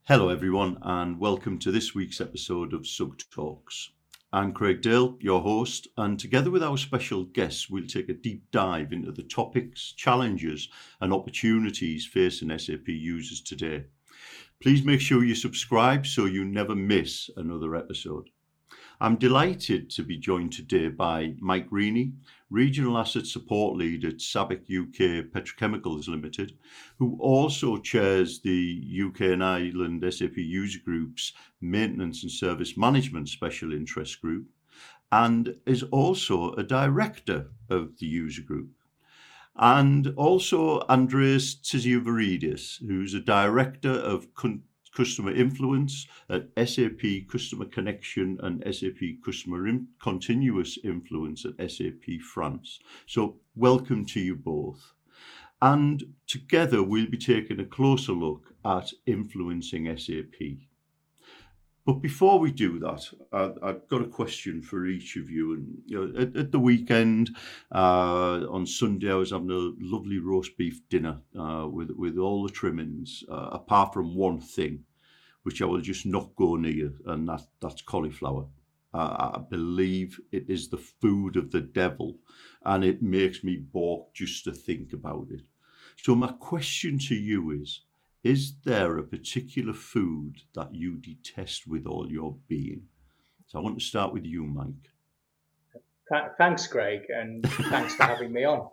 Hello, everyone, and welcome to this week's episode of Sug Talks. I'm Craig Dale, your host, and together with our special guests, we'll take a deep dive into the topics, challenges, and opportunities facing SAP users today. Please make sure you subscribe so you never miss another episode. I'm delighted to be joined today by Mike Reaney, Regional Asset Support Lead at SABIC UK Petrochemicals Limited, who also chairs the UK and Ireland SAP User Group's Maintenance and Service Management Special Interest Group, and is also a director of the user group. And also Andreas Tsitsiouvaridis, who's a director of Customer Influence at SAP Customer Connection and SAP Customer Continuous Influence at SAP France. So welcome to you both. And together we'll be taking a closer look at influencing SAP. But before we do that, I've got a question for each of you. And at the weekend, on Sunday, I was having a lovely roast beef dinner with all the trimmings, apart from one thing, which I will just not go near, and that's cauliflower. I believe it is the food of the devil, and it makes me balk just to think about it. So my question to you is there a particular food that you detest with all your being? So I want to start with you, Mike. Thanks, Greg, and thanks for having me on.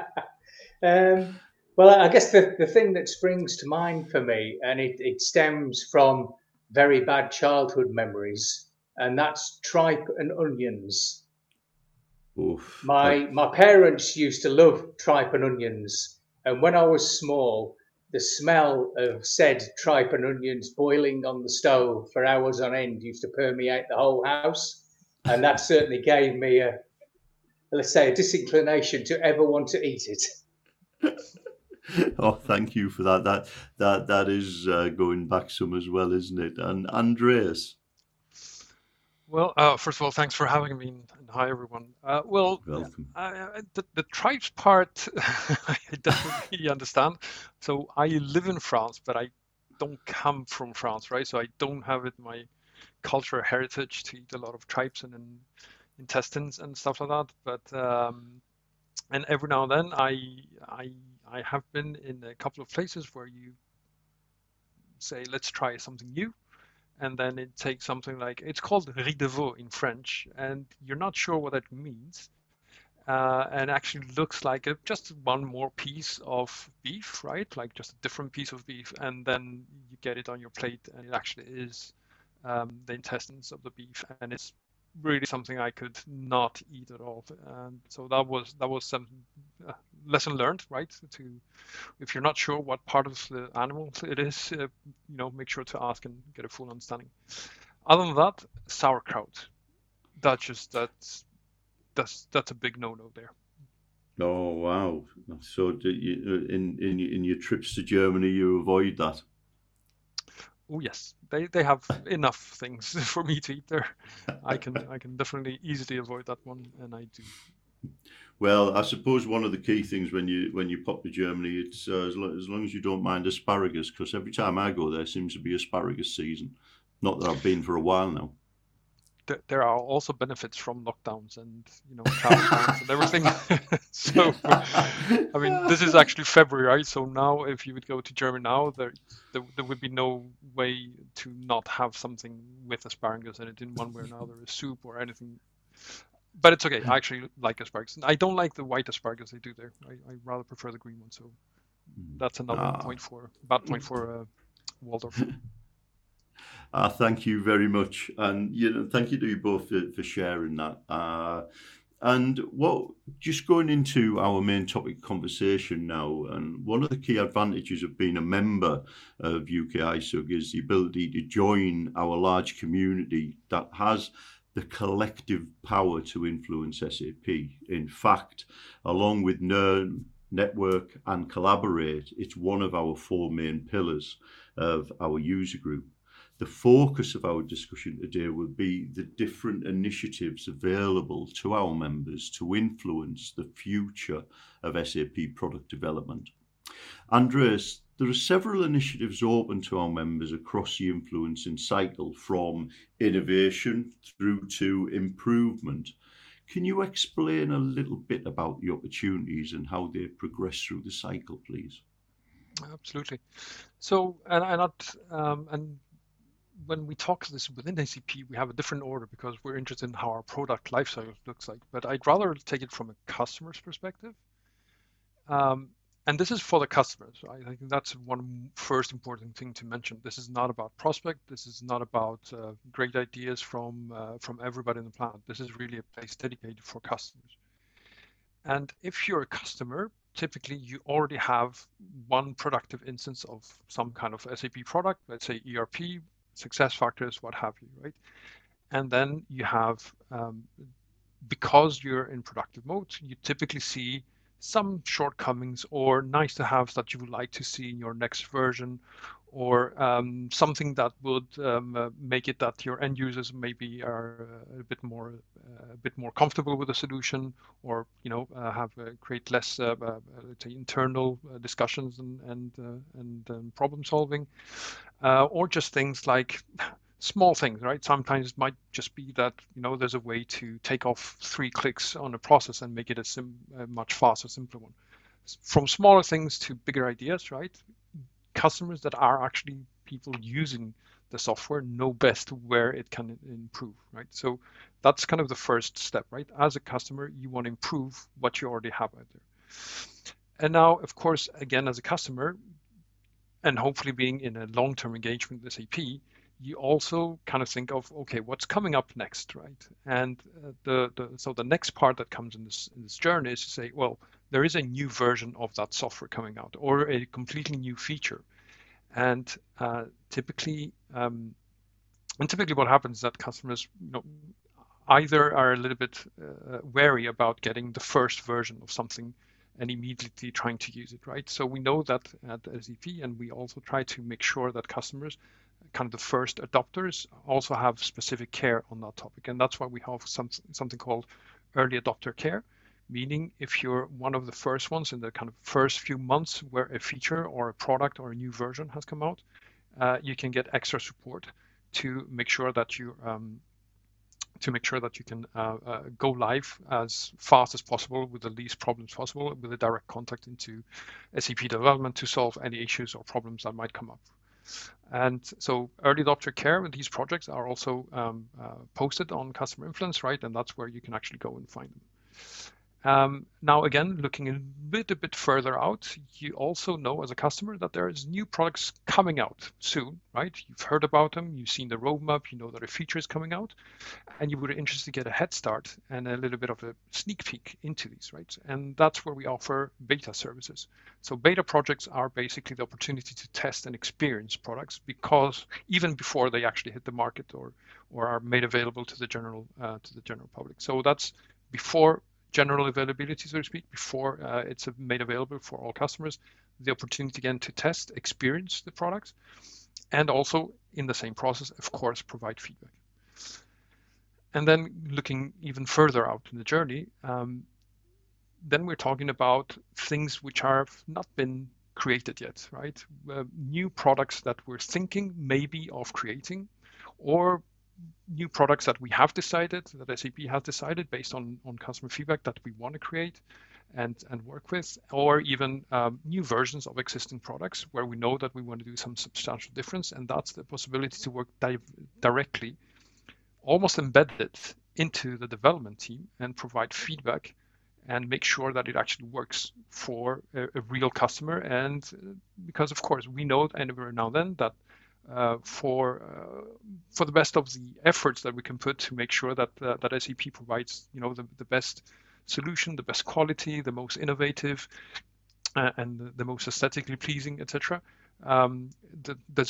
Well, I guess the thing that springs to mind for me, and it stems from very bad childhood memories, and that's tripe and onions. Oof. My parents used to love tripe and onions, and when I was small, the smell of said tripe and onions boiling on the stove for hours on end used to permeate the whole house. And that certainly gave me a disinclination to ever want to eat it. Oh, thank you for that. That is going back some as well, isn't it? And Andreas? Well, first of all, thanks for having me, and hi, everyone. Welcome. The tribes part, I don't really understand. So I live in France, but I don't come from France, right? So I don't have it in my cultural heritage to eat a lot of tribes and intestines and stuff like that. But and every now and then, I have been in a couple of places where you say, let's try something new. And then it takes something like, it's called riz de veau in French, and you're not sure what that means. And actually looks like just one more piece of beef, right? Like just a different piece of beef. And then you get it on your plate, and it actually is the intestines of the beef. And it's really something I could not eat at all. And so that was some lesson learned, right? If you're not sure what part of the animal it is, make sure to ask and get a full understanding. Other than that, sauerkraut. That's a big no-no there. Oh wow! So in your trips to Germany, you avoid that? Oh yes, they have enough things for me to eat there. I can definitely easily avoid that one, and I do. Well, I suppose one of the key things when you pop to Germany, it's as long as you don't mind asparagus, because every time I go there seems to be asparagus season. Not that I've been for a while now. There are also benefits from lockdowns and travel bans and everything. So, I mean, this is actually February, right? So now, if you would go to Germany now, there would be no way to not have something with asparagus in it in one way or another, a soup or anything. But it's okay. I actually like asparagus. I don't like the white asparagus they do there. I rather prefer the green one. So that's another bad point for Waldorf. Thank you very much, and thank you to you both for sharing that. And just going into our main topic conversation now, and one of the key advantages of being a member of UK ISUG is the ability to join our large community that has the collective power to influence SAP. In fact, along with learn, network, and collaborate, it's one of our four main pillars of our user group. The focus of our discussion today will be the different initiatives available to our members to influence the future of SAP product development. Andreas, There are several initiatives open to our members across the influencing cycle, from innovation through to improvement. Can you explain a little bit about the opportunities and how they progress through the cycle, please? Absolutely. So, and when we talk this within SAP, we have a different order because we're interested in how our product lifecycle looks like. But I'd rather take it from a customer's perspective. And this is for the customers. I think that's one first important thing to mention. This is not about prospect. This is not about great ideas from everybody in the planet. This is really a place dedicated for customers. And if you're a customer, typically you already have one productive instance of some kind of SAP product, let's say ERP, SuccessFactors, what have you, right? And then you have, because you're in productive mode, you typically see some shortcomings or nice to haves that you would like to see in your next version, or something that would make it that your end users maybe are a bit more comfortable with the solution, or create less let's say internal discussions and problem solving, or just things like small things, right? Sometimes it might just be that there's a way to take off 3 clicks on a process and make it a much faster, simpler one. From smaller things to bigger ideas, right? Customers that are actually people using the software know best where it can improve, right? So that's kind of the first step, right? As a customer, you want to improve what you already have out there. And now, of course, again, as a customer, and hopefully being in a long-term engagement with SAP, you also kind of think of, okay, what's coming up next, right? And so the next part that comes in this journey is to say, well, there is a new version of that software coming out, or a completely new feature. And typically what happens is that customers, either are a little bit wary about getting the first version of something and immediately trying to use it, right? So we know that at SAP, and we also try to make sure that customers, kind of the first adopters, also have specific care on that topic. And that's why we have something called early adopter care, meaning if you're one of the first ones in the kind of first few months where a feature or a product or a new version has come out, you can get extra support to make sure that you can go live as fast as possible with the least problems possible, with a direct contact into SAP development to solve any issues or problems that might come up. And so early adopter care with these projects are also posted on Customer Influence, right? And that's where you can actually go and find them. Now, again, looking a bit further out, you also know as a customer that there is new products coming out soon, right? You've heard about them, you've seen the roadmap, you know that a feature is coming out, and you were interested to get a head start and a little bit of a sneak peek into these, right? And that's where we offer beta services. So beta projects are basically the opportunity to test and experience products, because even before they actually hit the market or are made available to the general public. So that's before general availability, so to speak, before it's made available for all customers, the opportunity again to test, experience the products, and also in the same process, of course, provide feedback. And then looking even further out in the journey, then we're talking about things which have not been created yet, right? New products that we're thinking maybe of creating, or new products that we have decided, that SAP has decided based on customer feedback that we want to create and work with, or even new versions of existing products where we know that we want to do some substantial difference. And that's the possibility to work directly, almost embedded into the development team and provide feedback and make sure that it actually works for a real customer. And because, of course, we know every now and then that for the best of the efforts that we can put to make sure that SAP provides, the best solution, the best quality, the most innovative, and the most aesthetically pleasing, etc. There's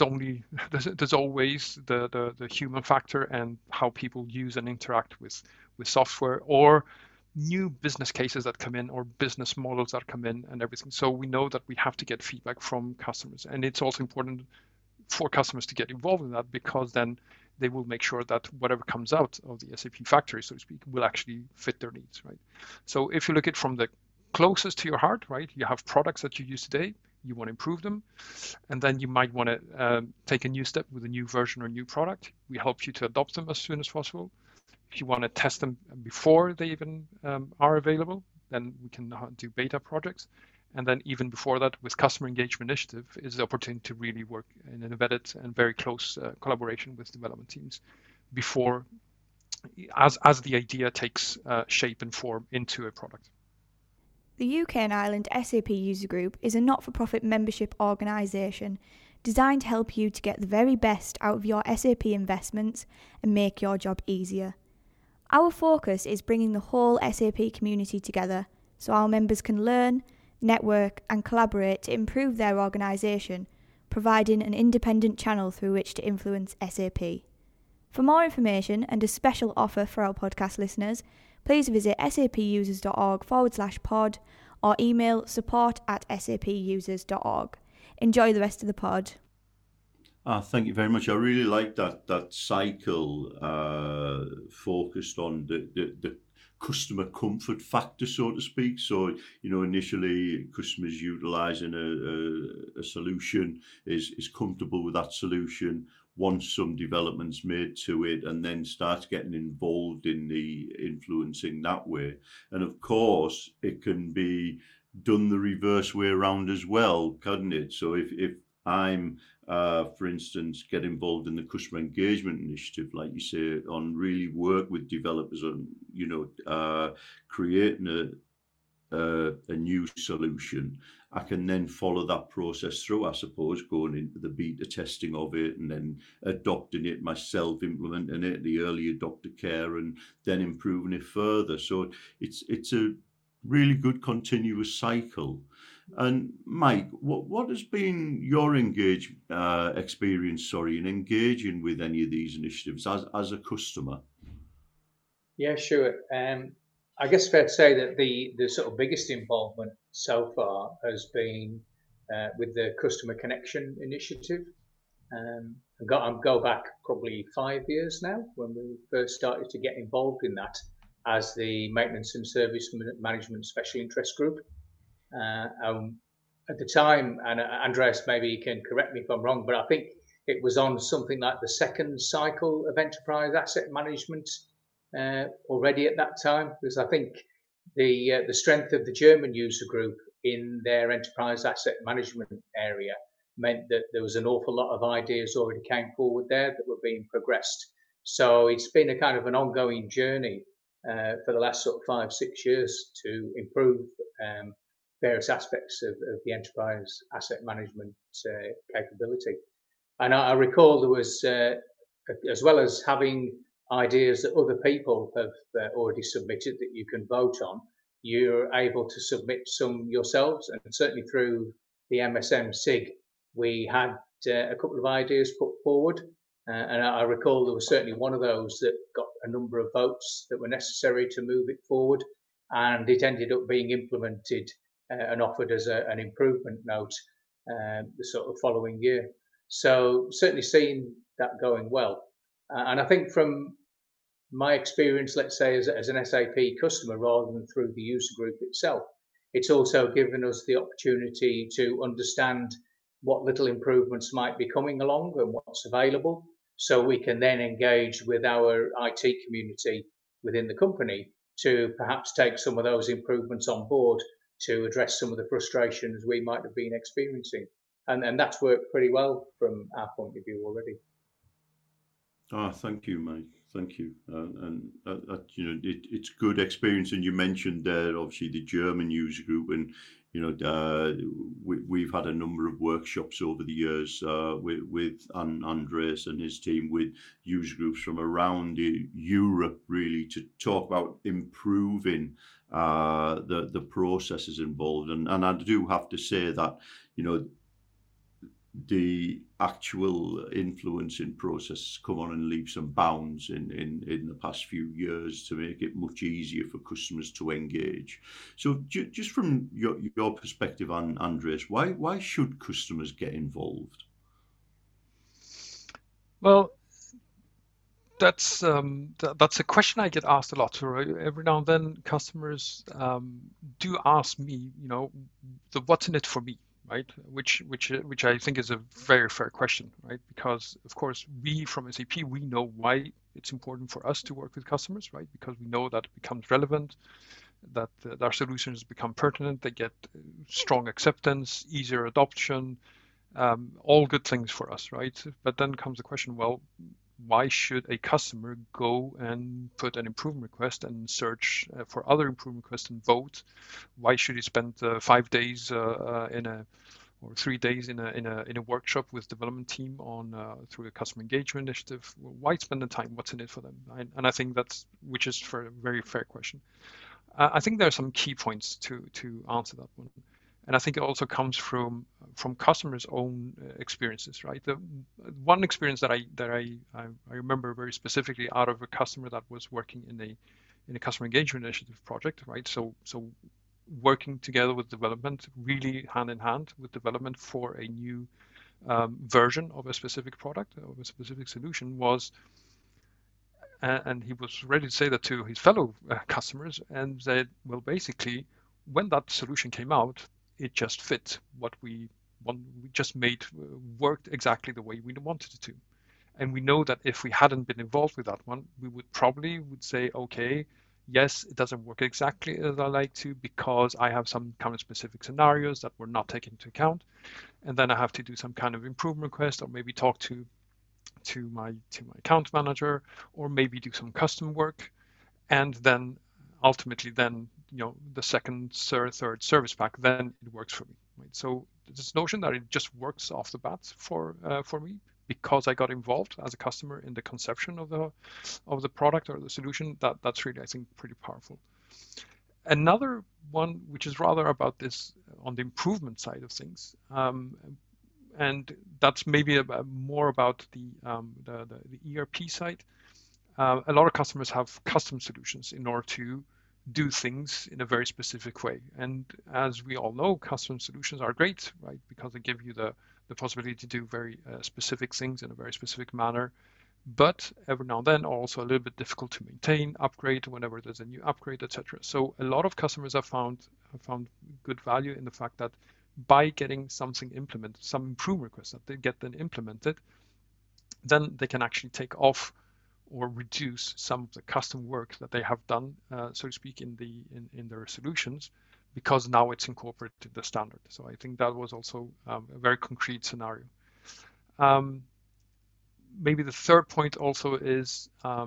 always the human factor and how people use and interact with software, or new business cases that come in, or business models that come in, and everything. So we know that we have to get feedback from customers, and it's also important for customers to get involved in that, because then they will make sure that whatever comes out of the SAP factory, so to speak, will actually fit their needs, right? So if you look at it from the closest to your heart, right, you have products that you use today, you want to improve them. And then you might want to take a new step with a new version or new product. We help you to adopt them as soon as possible. If you want to test them before they even are available, then we can do beta projects. And then even before that, with Customer Engagement Initiative, is the opportunity to really work in an embedded and very close collaboration with development teams before, as the idea takes shape and form into a product. The UK and Ireland SAP User Group is a not-for-profit membership organisation designed to help you to get the very best out of your SAP investments and make your job easier. Our focus is bringing the whole SAP community together so our members can learn, network and collaborate to improve their organisation, providing an independent channel through which to influence SAP. For more information and a special offer for our podcast listeners, please visit sapusers.org/pod or email support@sapusers.org. Enjoy the rest of the pod. Thank you very much. I really like that cycle focused on the customer comfort factor, so to speak. So, initially customers utilising a solution is comfortable with that solution, once some developments made to it, and then starts getting involved in the influencing that way. And of course, it can be done the reverse way around as well, couldn't it? So if I'm, for instance, get involved in the customer engagement initiative, like you say, on really work with developers on, creating a new solution, I can then follow that process through, I suppose, going into the beta testing of it and then adopting it myself, implementing it, the early adopter care, and then improving it further. So it's a really good continuous cycle. And Mike, what has been your experience in engaging with any of these initiatives as a customer? Yeah, sure. I guess fair to say that the sort of biggest involvement so far has been with the Customer Connection Initiative. I go back probably 5 years now when we first started to get involved in that as the Maintenance and Service Management Special Interest Group. At the time, and Andreas, maybe you can correct me if I'm wrong, but I think it was on something like the second cycle of enterprise asset management already at that time, because I think the strength of the German user group in their enterprise asset management area meant that there was an awful lot of ideas already came forward there that were being progressed. So it's been a kind of an ongoing journey for the last sort of 5-6 years to improve various aspects of the enterprise asset management capability. And I recall there was, as well as having ideas that other people have already submitted that you can vote on, you're able to submit some yourselves. And certainly through the MSM SIG, we had a couple of ideas put forward. And I recall there was certainly one of those that got a number of votes that were necessary to move it forward. And it ended up being implemented and offered as an improvement note the sort of following year. So certainly seeing that going well. And I think from my experience, let's say as an SAP customer, rather than through the user group itself, it's also given us the opportunity to understand what little improvements might be coming along and what's available, so we can then engage with our IT community within the company to perhaps take some of those improvements on board to address some of the frustrations we might have been experiencing. And that's worked pretty well from our point of view already. Thank you, Mike. Thank you. It's good experience. And you mentioned there, obviously, the German user group, and we've had a number of workshops over the years with Andreas and his team with user groups from around Europe, really, to talk about improving the processes involved. And I do have to say that, the actual influencing process come on and leaps and bounds in the past few years to make it much easier for customers to engage. So just from your perspective, Andreas, why should customers get involved? Well, that's a question I get asked a lot. So every now and then, customers do ask me, what's in it for me? right? Which I think is a very fair question, right? Because of course we from SAP, we know why it's important for us to work with customers, right? Because we know that it becomes relevant, that our solutions become pertinent, they get strong acceptance, easier adoption, all good things for us, right? But then comes the question, well, why should a customer go and put an improvement request and search for other improvement requests and vote? Why should he spend 5 days or 3 days in a workshop with development team on through a customer engagement initiative? Why spend the time? What's in it for them? And I think which is for a very fair question. I think there are some key points to answer that one. And I think it also comes from customers' own experiences, right? The one experience that I remember very specifically out of a customer that was working in a customer engagement initiative project, right? So working together with development, really hand in hand with development for a new version of a specific product, of a specific solution was, and he was ready to say that to his fellow customers and said, well, basically, when that solution came out, it just fit what we just made worked exactly the way we wanted it to. And we know that if we hadn't been involved with that one, we would say, okay, yes, it doesn't work exactly as I like to because I have some kind of specific scenarios that were not taken into account. And then I have to do some kind of improvement request or maybe talk to my account manager or maybe do some custom work. And then ultimately the second, third service pack, then it works for me, right? So this notion that it just works off the bat for me because I got involved as a customer in the conception of the product or the solution, that's really, I think, pretty powerful. Another one, which is rather about this on the improvement side of things, and that's maybe more about the ERP side. A lot of customers have custom solutions in order to do things in a very specific way. And as we all know, custom solutions are great, right? Because they give you the possibility to do very specific things in a very specific manner. But every now and then also a little bit difficult to maintain, upgrade whenever there's a new upgrade, etc. So a lot of customers have found good value in the fact that by getting something implemented, some improvement requests that they get then implemented, then they can actually take off or reduce some of the custom work that they have done, so to speak, in their solutions, because now it's incorporated in the standard. So I think that was also a very concrete scenario. Maybe the third point also is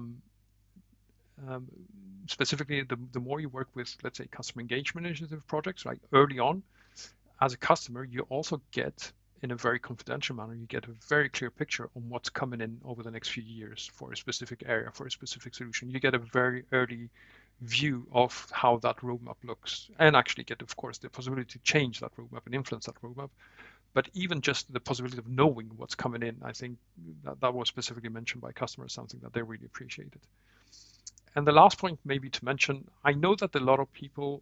specifically the more you work with, let's say, customer engagement initiative projects, right? Early on, as a customer, you also get, in a very confidential manner, you get a very clear picture on what's coming in over the next few years for a specific area, for a specific solution. You get a very early view of how that roadmap looks, and actually get, of course, the possibility to change that roadmap and influence that roadmap. But even just the possibility of knowing what's coming in, I think that was specifically mentioned by customers, something that they really appreciated. And the last point maybe to mention, I know that a lot of people,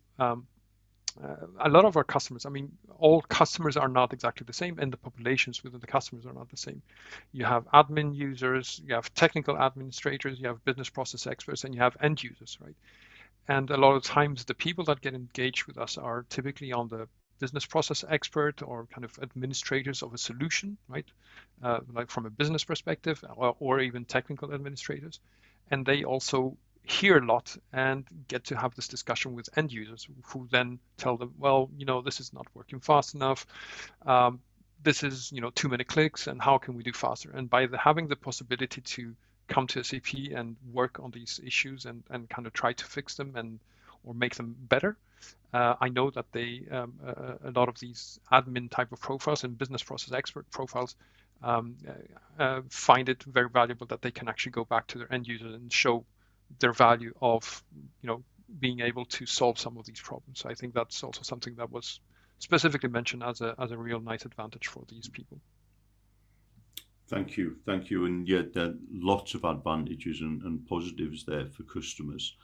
a lot of our customers, I mean, all customers are not exactly the same, and the populations within the customers are not the same. You have admin users, you have technical administrators, you have business process experts, and you have end users, right? And a lot of times the people that get engaged with us are typically on the business process expert or kind of administrators of a solution, right? Like from a business perspective, or even technical administrators. And they also hear a lot and get to have this discussion with end users who then tell them, well, this is not working fast enough. This is, too many clicks, and how can we do faster? And by having the possibility to come to SAP and work on these issues and kind of try to fix them or make them better, I know that a lot of these admin type of profiles and business process expert profiles find it very valuable that they can actually go back to their end users and show their value of being able to solve some of these problems. So I think that's also something that was specifically mentioned as a real nice advantage for these people. Thank you. And yeah, there are lots of advantages and positives there for customers.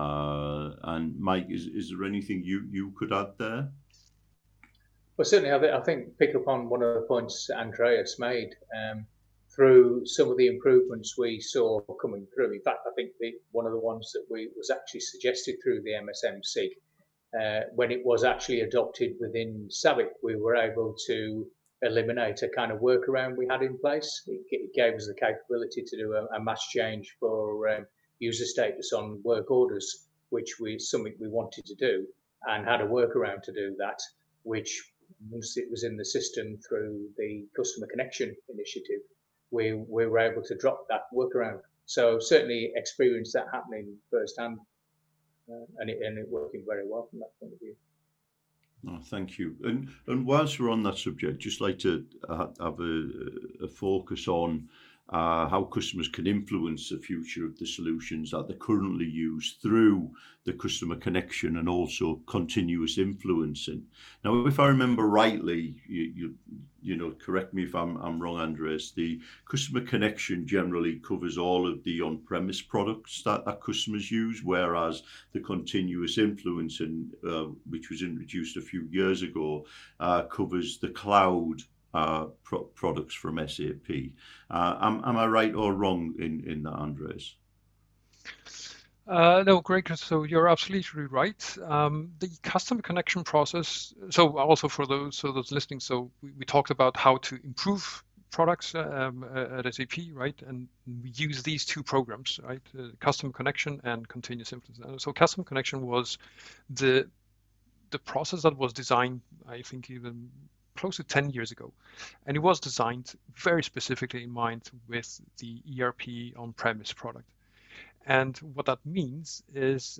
And Mike, is there anything you could add there? Well, certainly, I think pick up on one of the points Andreas made. Through some of the improvements we saw coming through. In fact, I think one of the ones that was actually suggested through the MSMC when it was actually adopted within SABIC, we were able to eliminate a kind of workaround we had in place. It gave us the capability to do a mass change for user status on work orders, which was something we wanted to do, and had a workaround to do that, which once it was in the system through the Customer Connection initiative, we were able to drop that workaround. So certainly experienced that happening firsthand, and it working very well from that point of view. Oh, thank you. And whilst we're on that subject, just like to have a focus on how customers can influence the future of the solutions that they currently use through the customer connection and also continuous influencing. Now, if I remember rightly, you know, correct me if I'm wrong, Andres, the customer connection generally covers all of the on-premise products that customers use, whereas the continuous influencing, which was introduced a few years ago, covers the cloud products from SAP. Am I right or wrong in that, Andres? No, Greg, so you're absolutely right. The customer connection process, so also for those listening, so we talked about how to improve products at SAP, right? And we use these two programs, right? Customer connection and continuous influence. So customer connection was the process that was designed, I think, even close to 10 years ago. And it was designed very specifically in mind with the ERP on-premise product. And what that means is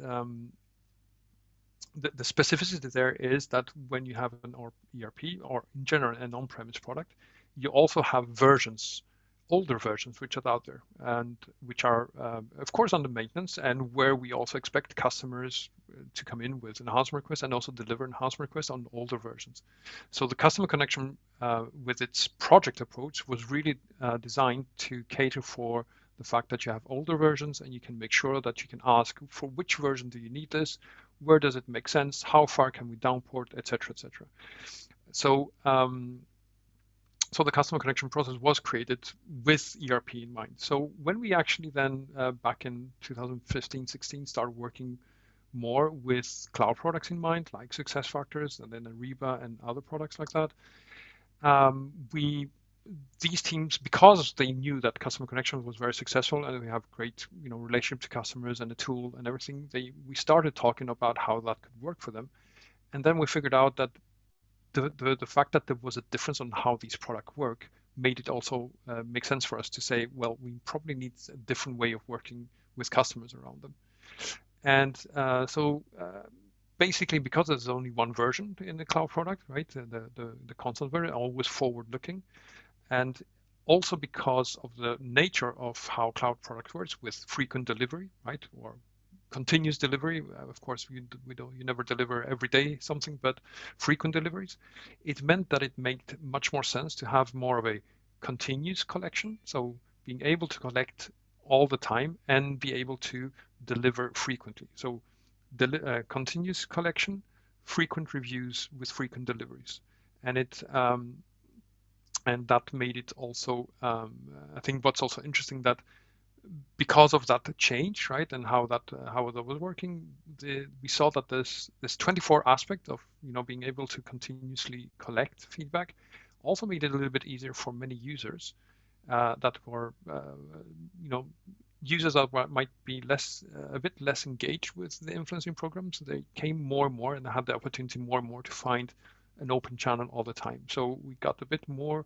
the specificity there is that when you have an ERP or in general an on-premise product, you also have versions, older versions, which are out there and which are, of course, under maintenance, and where we also expect customers to come in with enhancement requests and also deliver enhancement requests on older versions. So the customer connection with its project approach was really designed to cater for the fact that you have older versions and you can make sure that you can ask for which version do you need this, where does it make sense, how far can we downport, etc., etc. So so the customer connection process was created with ERP in mind. So when we actually then back in 2015-16 started working more with cloud products in mind, like SuccessFactors and then Ariba and other products like that, these teams, because they knew that customer connection was very successful and we have great, you know, relationship to customers and the tool and everything, we started talking about how that could work for them, and then we figured out that the fact that there was a difference on how these products work made it also make sense for us to say, well, we probably need a different way of working with customers around them. And so basically, because there's only one version in the cloud product, right, the console version, always forward-looking, and also because of the nature of how cloud product works with frequent delivery, right, or continuous delivery. Of course, you never deliver every day something, but frequent deliveries. It meant that it made much more sense to have more of a continuous collection. So being able to collect all the time and be able to deliver frequently. So continuous collection, frequent reviews with frequent deliveries, and and that made it also. I think what's also interesting that, because of that change, right, and how that was working, we saw that this 24 aspect of, you know, being able to continuously collect feedback also made it a little bit easier for many users that were, you know, users that might be a bit less engaged with the influencing programs. They came more and more and had the opportunity more and more to find an open channel all the time. So we got a bit more.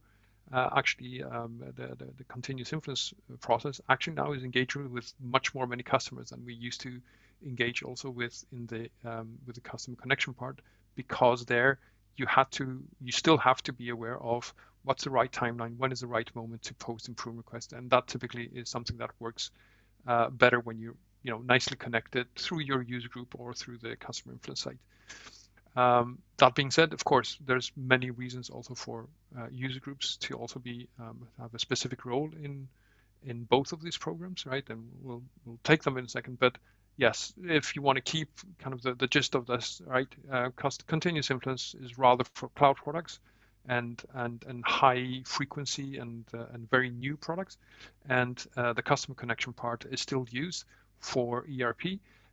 The continuous influence process actually now is engaging with much more many customers than we used to engage also with in the customer connection part, because there you still have to be aware of what's the right timeline, when is the right moment to post improvement request, and that typically is something that works better when you're, you know, nicely connected through your user group or through the customer influence site. That being said, of course, there's many reasons also for user groups to also have a specific role in both of these programs, right? And we'll take them in a second. But yes, if you want to keep kind of the gist of this, right? Continuous influence is rather for cloud products and high frequency and very new products, and the customer connection part is still used for ERP.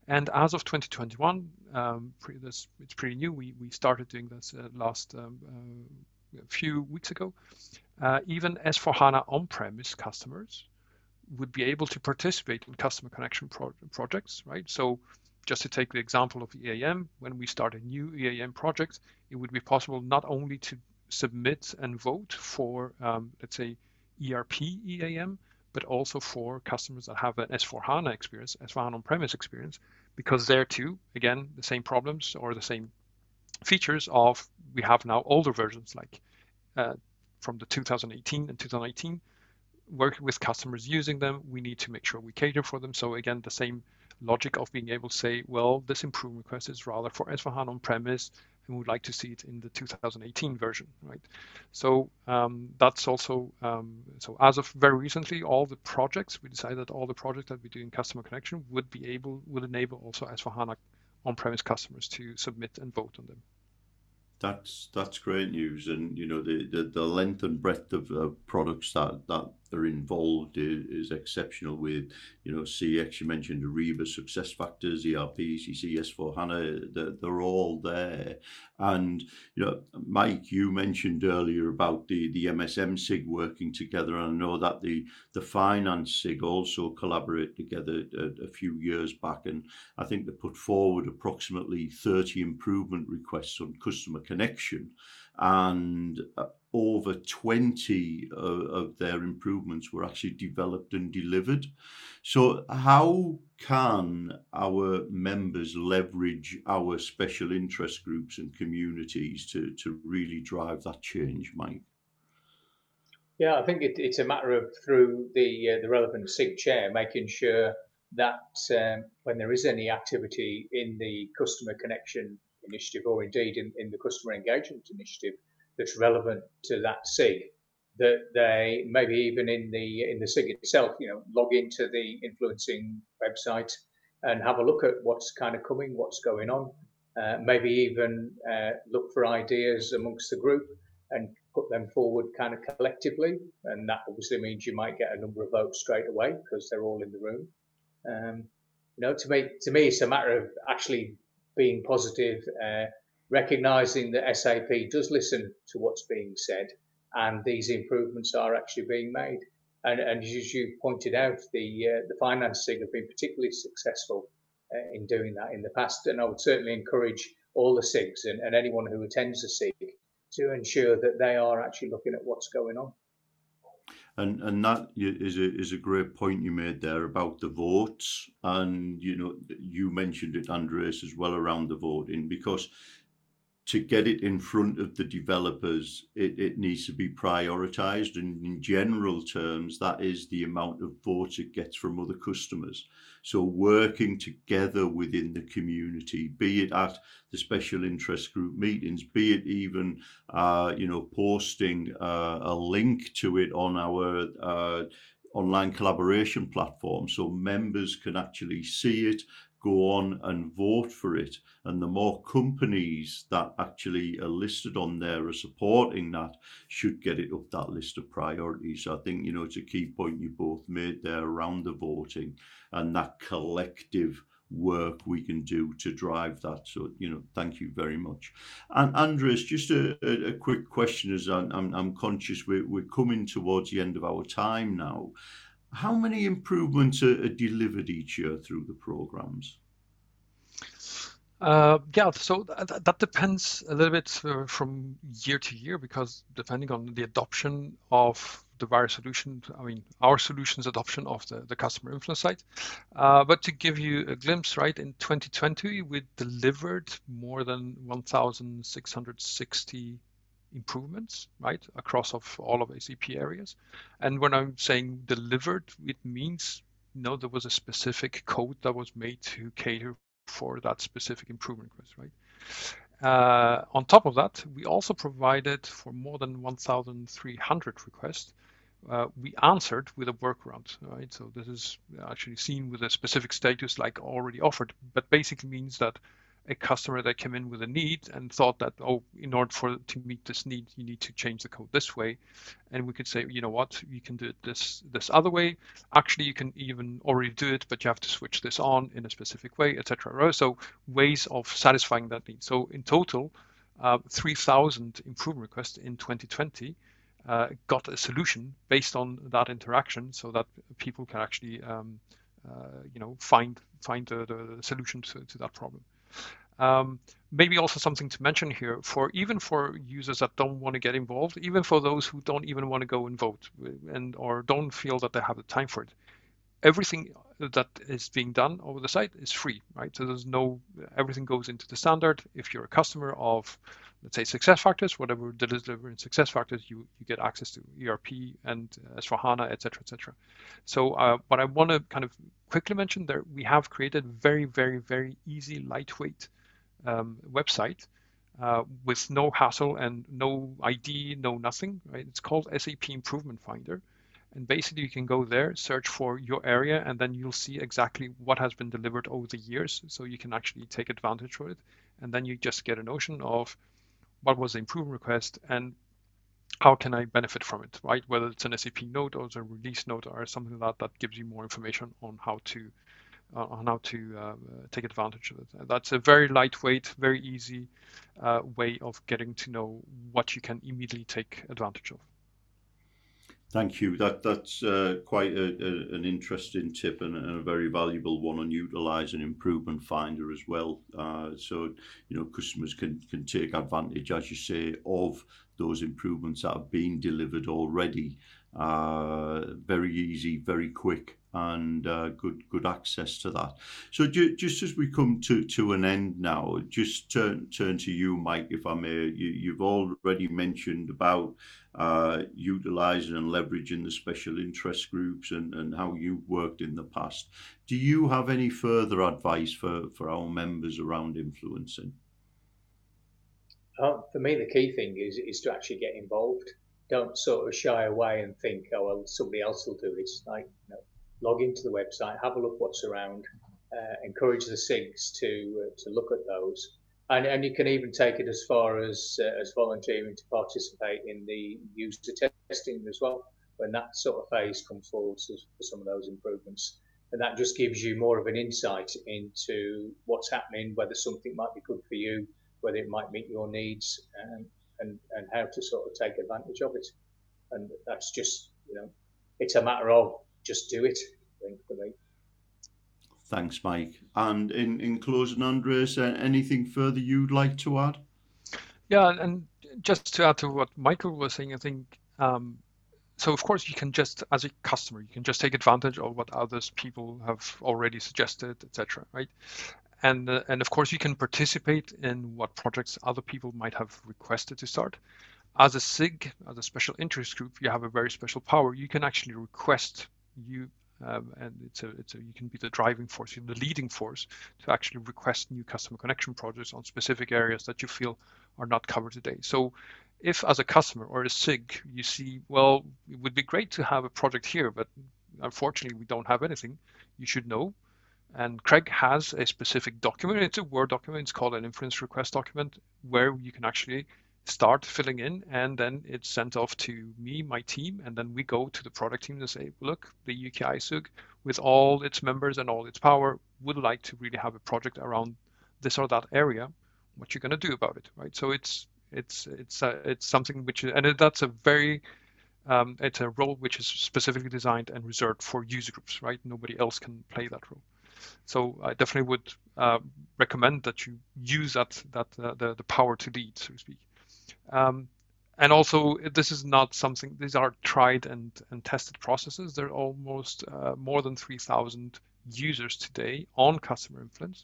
And as of 2021, it's pretty new. We started doing this last a few weeks ago. Even S4HANA on-premise customers would be able to participate in customer connection projects, right? So just to take the example of EAM, when we start a new EAM project, it would be possible not only to submit and vote for, let's say, ERP EAM, but also for customers that have an S4HANA experience, S4HANA on-premise experience, because there too, again, the same problems or the same features of, we have now older versions like from the 2018 and 2019, working with customers using them, we need to make sure we cater for them. So again, the same logic of being able to say, well, this improvement request is rather for S4HANA on-premise, and we would like to see it in the 2018 version, right? So that's also, so as of very recently, all the projects, we decided that all the projects that we do in Customer Connection would enable also S4HANA on-premise customers to submit and vote on them. That's great news, and you know the length and breadth of products that are involved is exceptional. With CX, you mentioned Ariba, SuccessFactors, ERP, ECC, S4HANA, they're all there. And Mike, you mentioned earlier about the MSM SIG working together, and I know that the finance SIG also collaborate together a few years back, and I think they put forward approximately 30 improvement requests on customer connection, and over 20 of their improvements were actually developed and delivered. So how can our members leverage our special interest groups and communities to really drive that change, Mike? Yeah, I think it's a matter of, through the relevant SIG chair, making sure that when there is any activity in the customer connection initiative, or indeed in the customer engagement initiative that's relevant to that SIG, that they maybe even in the SIG itself, log into the influencing website and have a look at what's kind of coming, what's going on, maybe even look for ideas amongst the group and put them forward kind of collectively. And that obviously means you might get a number of votes straight away because they're all in the room. To me, it's a matter of actually being positive, recognizing that SAP does listen to what's being said, and these improvements are actually being made. And as you pointed out, the finance SIG have been particularly successful in doing that in the past. And I would certainly encourage all the SIGs and anyone who attends a SIG to ensure that they are actually looking at what's going on. And that is a great point you made there about the votes. And, you mentioned it, Andreas, as well, around the voting, because to get it in front of the developers, it needs to be prioritized. And in general terms, that is the amount of votes it gets from other customers. So working together within the community, be it at the special interest group meetings, be it even, posting a link to it on our online collaboration platform so members can actually see it, go on and vote for it. And the more companies that actually are listed on there are supporting that should get it up that list of priorities. So I think, it's a key point you both made there around the voting and that collective work we can do to drive that. So, thank you very much. And Andreas, just a quick question, as I'm conscious we're coming towards the end of our time now. How many improvements are delivered each year through the programs? So that depends a little bit from year to year, because depending on the adoption of the various solutions, our solutions adoption of the customer influence site. But to give you a glimpse, right, in 2020, we delivered more than 1,660 improvements, right, across all of SAP areas. And when I'm saying delivered, it means there was a specific code that was made to cater for that specific improvement request, right? On top of that, we also provided for more than 1,300 requests. We answered with a workaround, right? So this is actually seen with a specific status like already offered, but basically means that a customer that came in with a need and thought that, oh, in order to meet this need, you need to change the code this way. And we could say, you know what, you can do it this other way. Actually, you can even already do it, but you have to switch this on in a specific way, etc. So ways of satisfying that need. So in total, 3,000 improvement requests in 2020 got a solution based on that interaction, so that people can actually find the solution to that problem. Maybe also something to mention here, even for users that don't want to get involved, even for those who don't even want to go and vote or don't feel that they have the time for it, everything that is being done over the site is free, right? So everything goes into the standard. If you're a customer of, let's say, SuccessFactors, whatever delivered in SuccessFactors, you get access to ERP and S/4HANA, etc., etc. So what I want to kind of quickly mention there, we have created very, very, very easy, lightweight website with no hassle and no ID, no nothing, right? It's called SAP Improvement Finder. And basically you can go there, search for your area, and then you'll see exactly what has been delivered over the years. So you can actually take advantage of it. And then you just get a notion of what was the improvement request and how can I benefit from it, right? Whether it's an SAP note or it's a release note or something like that gives you more information on how to take advantage of it. That's a very lightweight, very easy way of getting to know what you can immediately take advantage of. Thank you. That's quite an interesting tip and a very valuable one on utilising Improvement Finder as well. So customers can take advantage, as you say, of those improvements that have been delivered already. Very easy, very quick, and good access to that. So just as we come to an end now, just turn to you, Mike, if I may. You've already mentioned about utilising and leveraging the special interest groups and how you've worked in the past. Do you have any further advice for our members around influencing? For me, the key thing is to actually get involved. Don't sort of shy away and think, oh, well, somebody else will do it. Like, log into the website, have a look what's around, encourage the SIGs to look at those. And you can even take it as far as volunteering to participate in the user testing as well, when that sort of phase comes forward for some of those improvements. And that just gives you more of an insight into what's happening, whether something might be good for you, whether it might meet your needs, and how to sort of take advantage of it. And that's just, it's a matter of just do it, I think, for me. Thanks, Mike. And in closing, Andreas, anything further you'd like to add? Yeah, and just to add to what Michael was saying, I think, so of course you can just, as a customer, you can just take advantage of what others people have already suggested, etc., right? And of course you can participate in what projects other people might have requested to start. As a SIG, as a special interest group, you have a very special power. You can actually request and you can be the driving force, the leading force to actually request new customer connection projects on specific areas that you feel are not covered today. So if as a customer or a SIG, you see, well, it would be great to have a project here, but unfortunately we don't have anything, you should know. And Craig has a specific document. It's a Word document. It's called an influence request document, where you can actually start filling in, and then it's sent off to me, my team, and then we go to the product team and say, look, the UKI SUG, with all its members and all its power, would like to really have a project around this or that area. What you're going to do about it, right? So it's something which, and that's a very it's a role which is specifically designed and reserved for user groups, right? Nobody else can play that role. So I definitely would recommend that you use the power to lead, so to speak. And also, this is not something, these are tried and tested processes. There are almost more than 3,000 users today on customer influence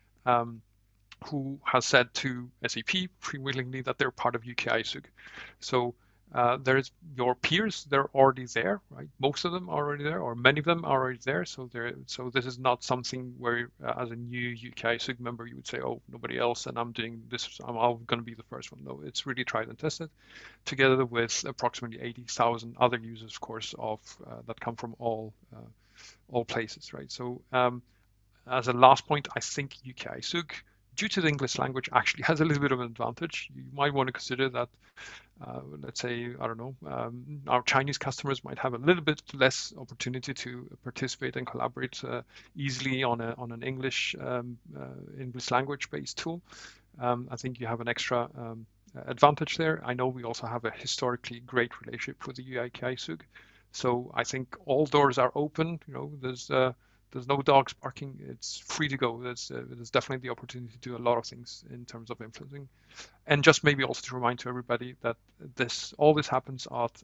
who has said to SAP freewillingly that they're part of UKI SUG. So there's your peers, they're already there, right? Most of them are already there, or many of them are already there. So this is not something where, as a new UKI SUG member, you would say, oh, nobody else, and I'm doing this, I'm going to be the first one. No, it's really tried and tested, together with approximately 80,000 other users, of course, that come from all places, right? So as a last point, I think UKI SUG due to the English language, actually has a little bit of an advantage. You might want to consider that, let's say, I don't know, our Chinese customers might have a little bit less opportunity to participate and collaborate easily on an English language-based tool. I think you have an extra advantage there. I know we also have a historically great relationship with the UIKI SUG, so I think all doors are open. There's no dogs barking. It's free to go. There's definitely the opportunity to do a lot of things in terms of influencing, and just maybe also to remind to everybody that all this happens at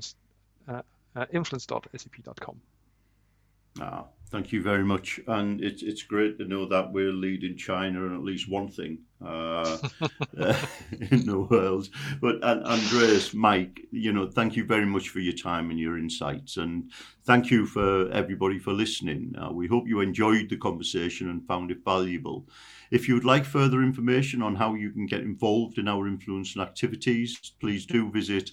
influence.sap.com. Thank you very much, and it's great to know that we're leading China in at least one thing in the world. But Andreas, Mike, thank you very much for your time and your insights, and thank you for everybody for listening. We hope you enjoyed the conversation and found it valuable. If you would like further information on how you can get involved in our influencing activities, please do visit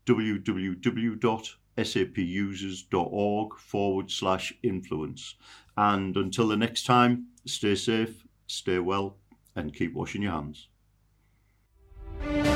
www.sapusers.org/influence. And until the next time, stay safe, stay well, and keep washing your hands.